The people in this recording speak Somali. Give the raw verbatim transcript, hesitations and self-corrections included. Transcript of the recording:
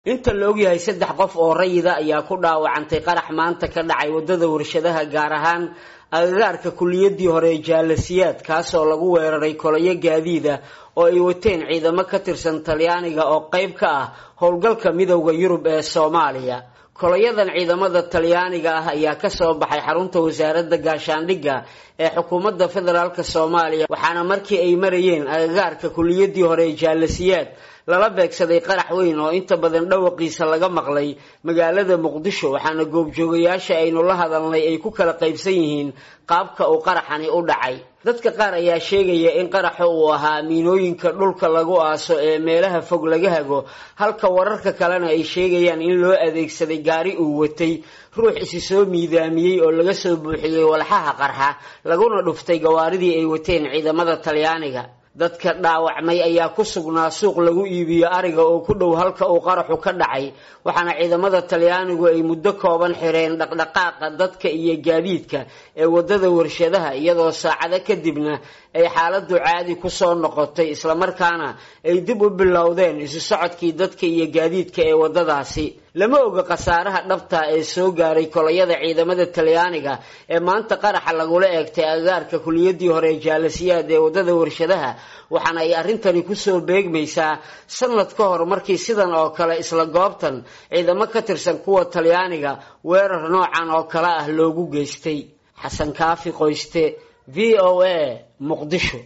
inta la og yahay saddex qof oo rayida ayaa ku dhaawacantay qarax maanta ka dhacay wadada warshadaha gaar ahaan agagaarka kuliyadii hore jaalasiyaad kaas oo lagu weeraray kolayo gaadiida oo ay wateen ciidamo ka tirsan Talyaaniga oo qayb ka ah howlgalka midowga Yurub ee Soomaaliya kolayadan ciidamada Talyaaniga ah ayaa ka soo baxay xarunta wasaaradda gaashaandhigga ee xukuumadda federaalka Soomaaliya waxaana markii ay marayeen agagaarka kuliyadii hore jaalasiyaad lala beegsaday qarax weyn oo inta badan dhawaqiisa laga maqlay magaalada Muqdisho waxaana goobjoogayaasha aynu la hadalnay ay ku kala qaybsan yihiin qaabka uu qaraxani u dhacay dadka qaar ayaa sheegaya in qaraxu uu ahaa miinooyinka dhulka lagu aaso ee meelaha fog laga hago halka wararka kalena ay sheegayaan in loo adeegsaday gaari uu watay ruux isi soo miidaamiyay oo laga soo buuxiyay walxaha qarxa laguna dhuftay gawaaridii ay wateen ciidamada Talyaaniga dadka dhaawacmay ayaa ku sugnaa suuq lagu iibiyo ariga oo ku dhow halka uu qaraxu ka dhacay waxaana ciidamada Talyaanigu ay muddo kooban xireen dhaqdhaqaaqa dadka iyo gaadiidka ee wadada warshadaha iyadoo saacado kadibna ay xaaladdu caadi ku soo noqotay isla markaana ay dib u bilowdeen isu socodkii dadka iyo gaadiidka ee wadadaasi lama oga qasaaraha dhabta ee soo gaaray kolayada ciidamada Talyaaniga ee maanta qaraxa lagu eegtay agagaarka kuliyadii hore jaalasiyaad ee wadada warshadaha waxaana ay arintani ku soo beegmaysaa sanad ka hor markii sidan oo kale isla goobtan ciidamo ka tirsan kuwa Talyaaniga weerar noocan oo kale ah loogu geystay xasan kaafi qoyste V O A Muqdisho.